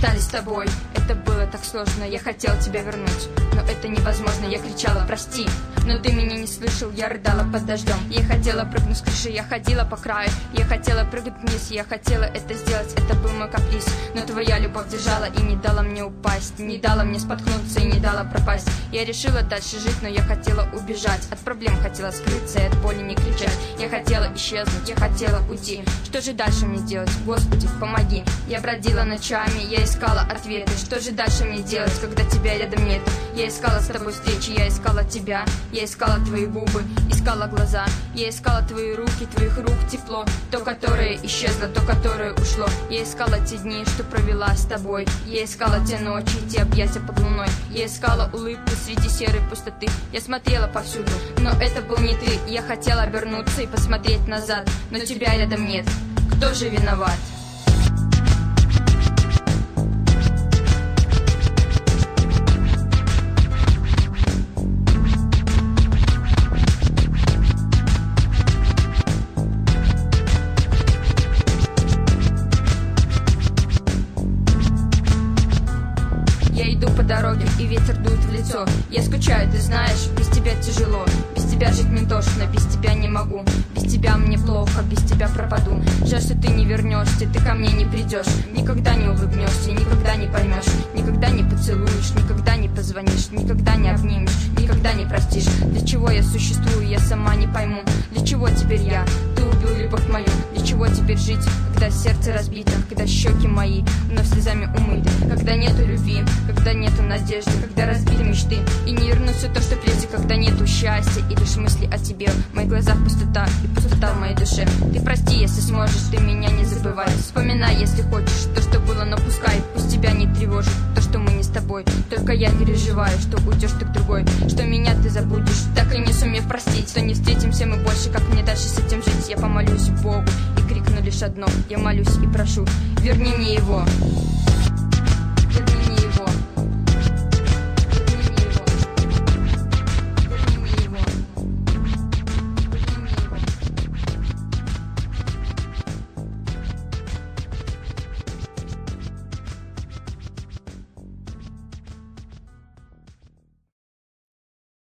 расстались с тобой. Это было так сложно, я хотел тебя вернуть, но это невозможно, я кричала прости, но ты меня не слышал, я рыдала под дождем. Я хотела прыгнуть с крыши, я ходила по краю, я хотела прыгнуть вниз, я хотела это сделать, это был мой каприз. Но твоя любовь держала и не дала мне упасть, не дала мне споткнуться и не дала пропасть. Я решила дальше жить, но я хотела убежать, от проблем хотела скрыться и от боли не кричать. Я хотела исчезнуть, я хотела уйти. Что же дальше мне делать? Господи, помоги. Я бродила ночами, я искала ответы. Что же дальше мне делать, когда тебя рядом нет? Я искала с тобой встречи, я искала тебя. Я искала твои губы, искала глаза. Я искала твои руки, твоих рук тепло. То, которое исчезло, то, которое ушло. Я искала те дни, что провела с тобой. Я искала те ночи, те объятия под луной. Я искала улыбку среди серой пустоты. Я смотрела повсюду, но это был не ты. Я хотела обернуться и посмотреть назад, но тебя рядом нет. Кто же виноват? Я иду по дороге, и ветер дует в лицо. Я скучаю, ты знаешь, без тебя тяжело. Без тебя жить мне тошно, без тебя не могу. Без тебя мне плохо, без тебя пропаду. Жаль, что ты не вернешься, ты ко мне не придешь. Никогда не улыбнешься, никогда не поймешь. Никогда не поцелуешь, никогда не позвонишь. Никогда не обнимешь, никогда не простишь. Для чего я существую, я сама не пойму. Для чего теперь я? Ты убил любовь мою. Для чего теперь жить, когда сердце разбито, когда щеки мои вновь слезами умыты, когда нету любви, когда нету надежды, когда разбиты мечты и не вернется то, что прежде, когда нету счастья и лишь мысли о тебе. В моих глазах пустота и пустота в моей душе. Ты прости, если сможешь, ты меня не забывай. Вспоминай, если хочешь, то, что было, но пускай. Пусть тебя не тревожит то, что мы не с тобой. Только я переживаю, что уйдешь ты к другой, что меня ты забудешь, так и не сумев простить, что не встретимся мы больше, как мне дальше с этим жить. Я помолюсь Богу и крикну лишь одно: я молюсь и прошу, верни мне его.